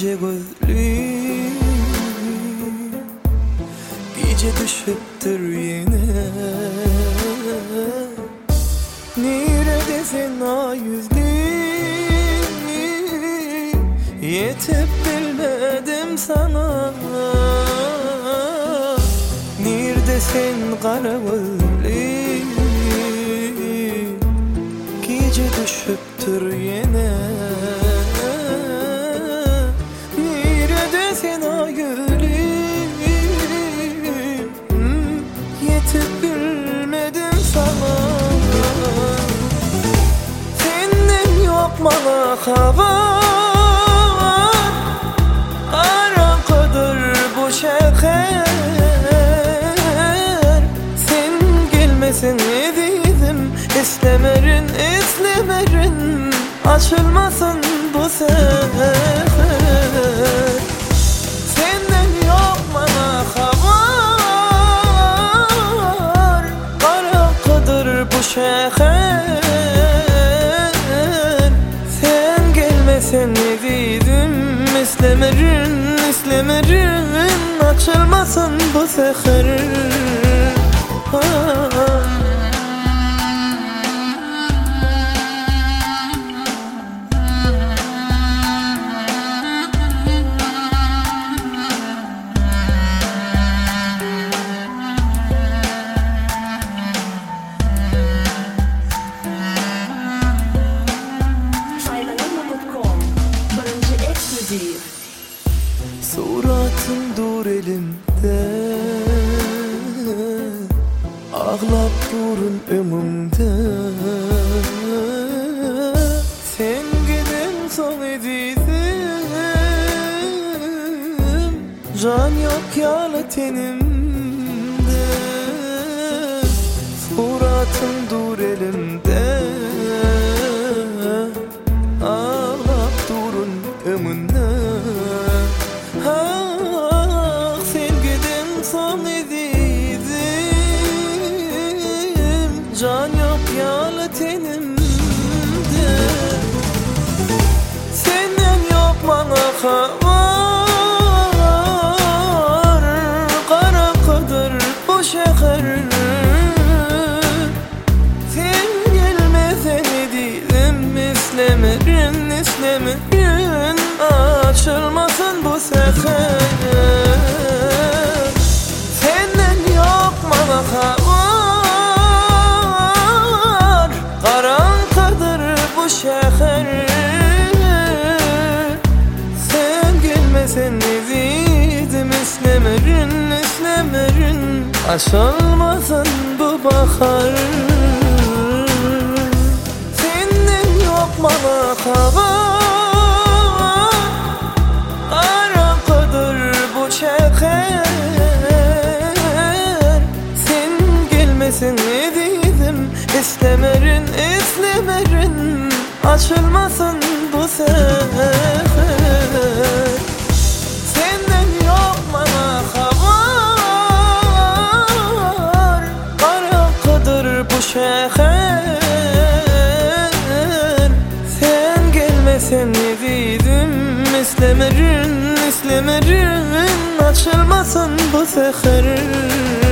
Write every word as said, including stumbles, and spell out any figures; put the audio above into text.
gece gözlüm, gece düşüptür yine. Neredesin ay yüzlüm, yetip bilmedim sana. Neredesin kara gözlüm, gece düşüptür yine. Neredesin ay gülüm, yetip bilmedim sana. Senden yok bana haber, karanlıktır bu şehir. Sen gelmesin dedim, İstemerin, istemerin, açılmasın bu sefer. Senden yok bana haber, karanlıktır bu şehir. Sen gelmesin dedim, İstemerin, istemerin, açılmasın bu sefer. Suratın dur elimde, ağlap durun önümde. Sen gidin son edildim, can yok yalı tenimde. Suratın dur elimde, ağlap durun önümde. Ah, sevgiden son edildim, can yok yalı tenimde. Senden yok bana haber, karanlıktır bu şehir. Sen gelmesen dedim, istemerin, istemerin, açılmasın bu sefer. Senden yok bana haber, karanlıktır bu şehir. Sen gelmesen dedim, istemerin, istemerin, açılmasın bu bahar. Senden yok bana haber, karanlıktır bu şehir. Sen gelmesin dedim, istemerin, istemerin, açılmasın bu sefer. Senden yok bana haber, karanlıktır bu şehir. Sen gelmesin dedim, istemerin, istemerin, açılmasın bu sefer.